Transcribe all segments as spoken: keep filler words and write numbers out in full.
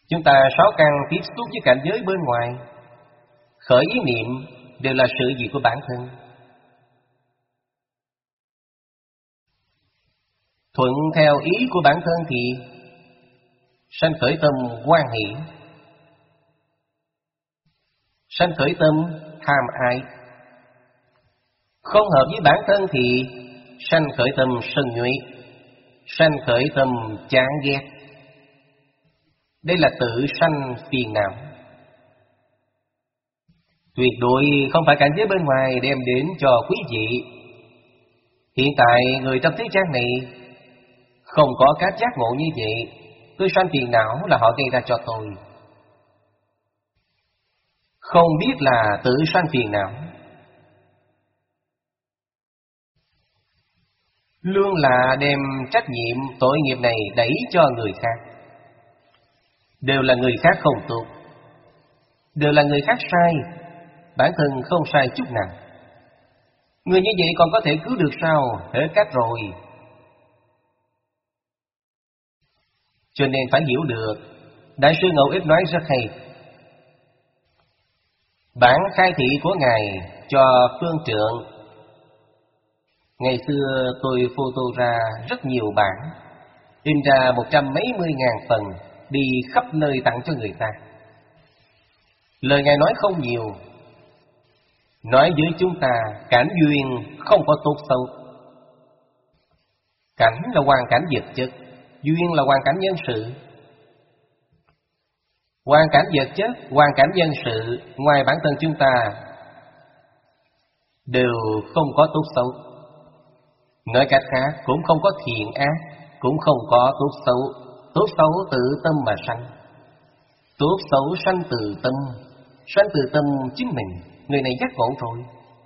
Chúng ta sáu căn tiếp xúc với cảnh giới bên ngoài, khởi ý niệm đều là sự việc của bản thân. Thuận theo ý của bản thân thì sanh khởi tâm hoan hỷ, sanh khởi tâm tham ái. Không hợp với bản thân thì sanh khởi tâm sân nhuệ, sanh khởi tâm chán ghét. Đây là tự sanh phiền não. Tuyệt đối không phải cảnh giới bên ngoài đem đến cho quý vị. Hiện tại người trong thế gian này không có các giác ngộ như vậy. Tôi sanh phiền não là họ gây ra cho tôi. Không biết là tự sanh phiền não, luôn là đem trách nhiệm tội nghiệp này đẩy cho người khác. Đều là người khác không tốt, đều là người khác sai, bản thân không sai chút nào. Người như vậy còn có thể cứu được sao? Hết cách rồi. Cho nên phải hiểu được. Đại sư Ngẫu Ích nói rất hay. Bản khai thị của Ngài cho phương trượng. Ngày xưa tôi photo ra rất nhiều bản, in ra một trăm mấy mươi ngàn phần, đi khắp nơi tặng cho người ta. Lời Ngài nói không nhiều, nói với chúng ta cảnh duyên không có tốt xấu. Cảnh là hoàn cảnh vật chất, duyên là hoàn cảnh nhân sự. Hoàn cảnh vật chất, hoàn cảnh nhân sự ngoài bản thân chúng ta đều không có tốt xấu. Nói cách khác, cũng không có thiện ác, cũng không có tốt xấu. Tốt xấu tự tâm mà sanh. Tốt xấu sanh từ tâm, sanh từ tâm chính mình. Người này giác ngộ rồi.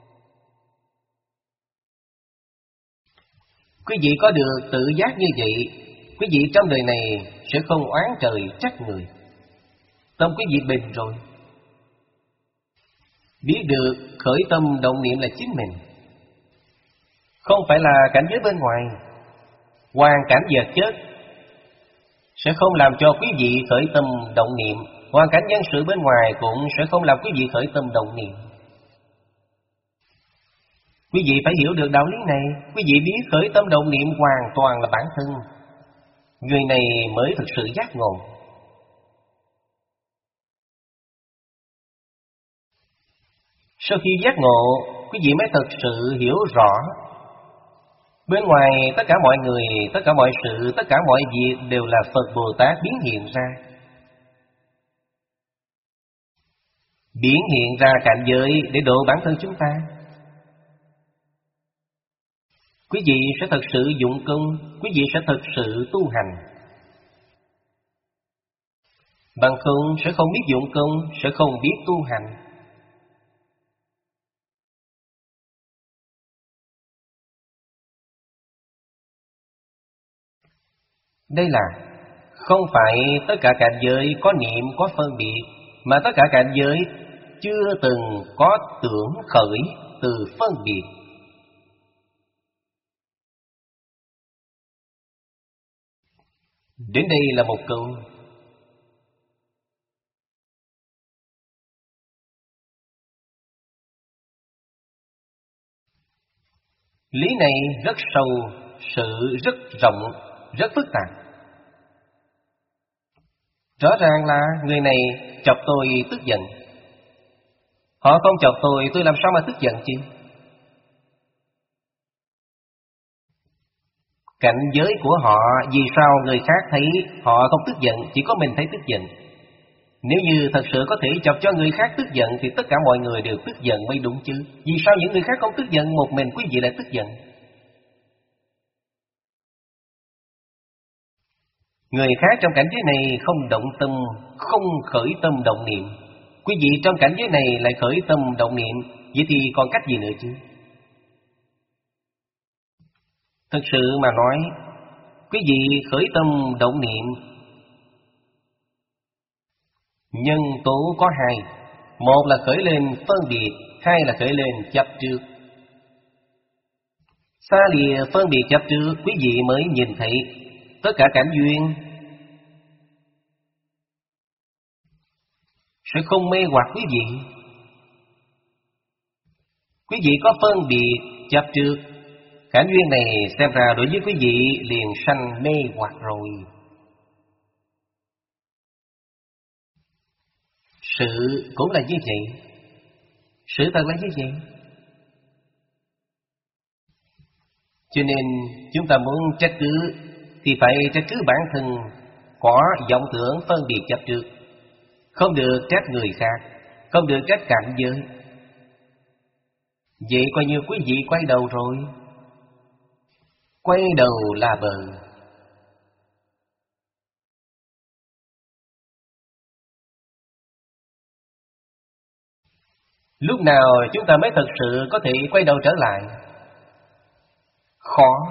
Quý vị có được tự giác như vậy, quý vị trong đời này sẽ không oán trời trách người. Tâm quý vị bình rồi. Biết được khởi tâm động niệm là chính mình, không phải là cảnh giới bên ngoài. Hoàn cảnh vật chất sẽ không làm cho quý vị khởi tâm động niệm, hoàn cảnh nhân sự bên ngoài cũng sẽ không làm quý vị khởi tâm động niệm. Quý vị phải hiểu được đạo lý này. Quý vị biết khởi tâm động niệm hoàn toàn là bản thân, người này mới thực sự giác ngộ. Sau khi giác ngộ, quý vị mới thực sự hiểu rõ bên ngoài tất cả mọi người, tất cả mọi sự, tất cả mọi việc đều là Phật Bồ Tát biến hiện ra. Biến hiện ra cảnh giới để độ bản thân chúng ta. Quý vị sẽ thật sự dụng công, quý vị sẽ thật sự tu hành. Bằng không sẽ không biết dụng công, sẽ không biết tu hành. Đây là không phải tất cả cảnh giới có niệm, có phân biệt, mà tất cả cảnh giới chưa từng có tưởng khởi từ phân biệt. Đến đây là một câu. Lý này rất sâu, sự rất rộng, rất phức tạp. Rõ ràng là người này chọc tôi tức giận. Họ không chọc tôi, tôi làm sao mà tức giận chứ? Cảnh giới của họ, vì sao người khác thấy họ không tức giận, chỉ có mình thấy tức giận? Nếu như thật sự có thể chọc cho người khác tức giận thì tất cả mọi người đều tức giận mới đúng chứ. Vì sao những người khác không tức giận, một mình quý vị lại tức giận? Người khác trong cảnh giới này không động tâm, không khởi tâm động niệm. Quý vị trong cảnh giới này lại khởi tâm động niệm, vậy thì còn cách gì nữa chứ? Thực sự mà nói, quý vị khởi tâm động niệm, nhân tố có hai. Một là khởi lên phân biệt, hai là khởi lên chấp trước. Xa lìa phân biệt chấp trước, quý vị mới nhìn thấy tất cả cảnh duyên sẽ không mê hoặc quý vị. Quý vị có phân biệt chấp trước, cảnh duyên này xem ra đối với quý vị liền sanh mê hoặc rồi. Sự cũng là như vậy. Sự thật là như vậy. Cho nên chúng ta muốn trách cứ thì phải trách cứ bản thân có vọng tưởng phân biệt chấp trước. Không được trách người khác, không được trách cảnh giới. Vậy coi như quý vị quay đầu rồi. Quay đầu là bờ. Lúc nào chúng ta mới thật sự có thể quay đầu trở lại? Khó.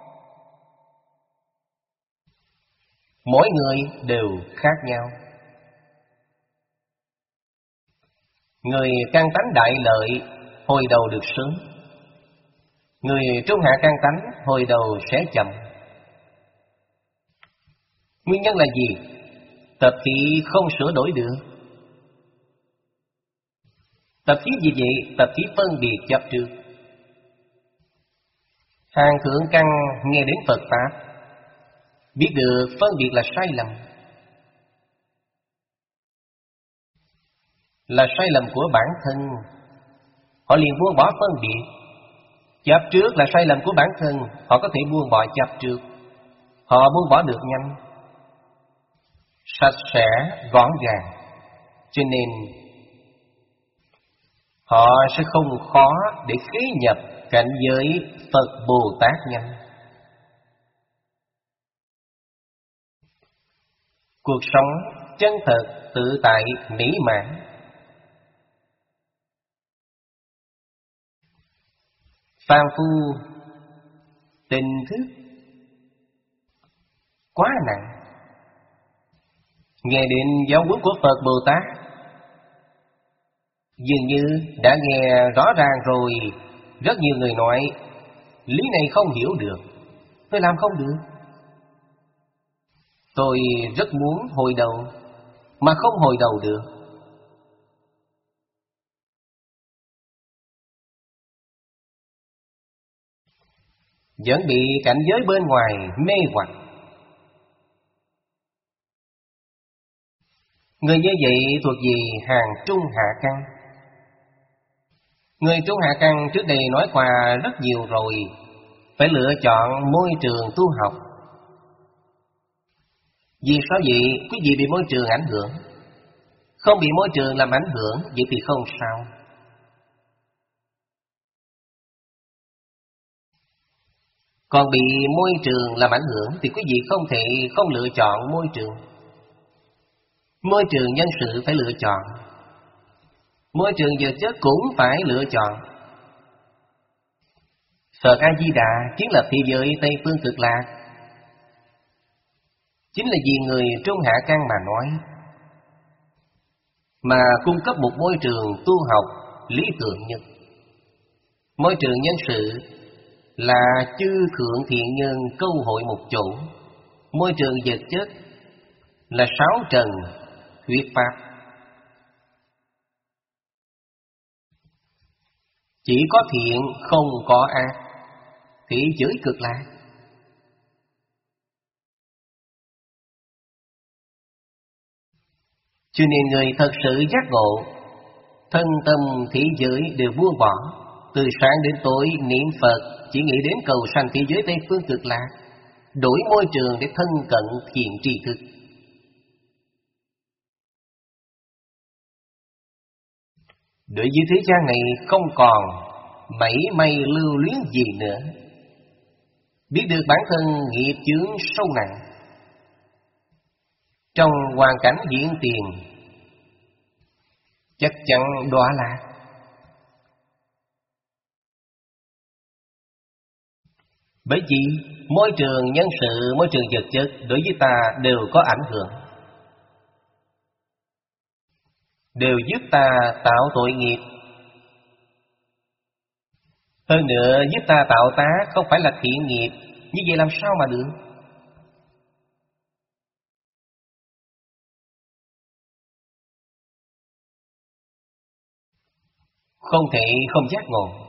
Mỗi người đều khác nhau. Người căn tánh đại lợi hồi đầu được sớm. Người trung hạ căn tánh hồi đầu sẽ chậm. Nguyên nhân là gì? Tập khí không sửa đổi được. Tập khí gì vậy? Tập khí phân biệt chấp trước. Hàng thượng căn nghe đến Phật Pháp, biết được phân biệt là sai lầm. Là sai lầm của bản thân. Họ liền buông bỏ phân biệt. Chấp trước là sai lầm của bản thân. Họ có thể buông bỏ chấp trước. Họ buông bỏ được nhanh, sạch sẽ, gọn gàng. Cho nên họ sẽ không khó để khế nhập cảnh giới Phật Bồ Tát nhanh. Cuộc sống chân thật, tự tại, mỹ mãn. Phàm phu tình thức quá nặng. Nghe đến giáo huấn của Phật Bồ Tát, dường như đã nghe rõ ràng rồi. Rất nhiều người nói lý này không hiểu được, tôi làm không được. Tôi rất muốn hồi đầu mà không hồi đầu được. Vẫn bị cảnh giới bên ngoài mê hoặc. Người như vậy thuộc về hàng trung hạ căn. Người trung hạ căn trước đây nói qua rất nhiều rồi. Phải lựa chọn môi trường tu học. Vì sao vậy? Quý vị bị môi trường ảnh hưởng. Không bị môi trường làm ảnh hưởng, vậy thì không sao. Còn bị môi trường làm ảnh hưởng thì quý vị không thể không lựa chọn môi trường. Môi trường nhân sự phải lựa chọn. Môi trường vật chất cũng phải lựa chọn. Phật A-di-đà kiến lập thế giới Tây Phương Cực Lạc chính là vì người trung hạ căn mà nói, mà cung cấp một môi trường tu học lý tưởng nhất. Môi trường nhân sự là chư thượng thiện nhân câu hội một chỗ. Môi trường vật chất là sáu trần thuyết pháp. Chỉ có thiện không có ác, thế giới cực lạc. Cho nên người thật sự giác ngộ, thân tâm thế giới đều buông bỏ. Từ sáng đến tối niệm Phật, chỉ nghĩ đến cầu sanh thế giới Tây Phương Cực Lạc, đổi môi trường để thân cận thiện tri thức. Đối với thế gian này không còn mảy may lưu luyến gì nữa. Biết được bản thân nghiệp chướng sâu nặng. Trong hoàn cảnh hiện tiền chắc chắn đọa lạc. Bởi vì môi trường nhân sự, môi trường vật chất đối với ta đều có ảnh hưởng, đều giúp ta tạo tội nghiệp. Hơn nữa giúp ta tạo tá không phải là thiện nghiệp. Như vậy làm sao mà được? không thể không giác ngộ.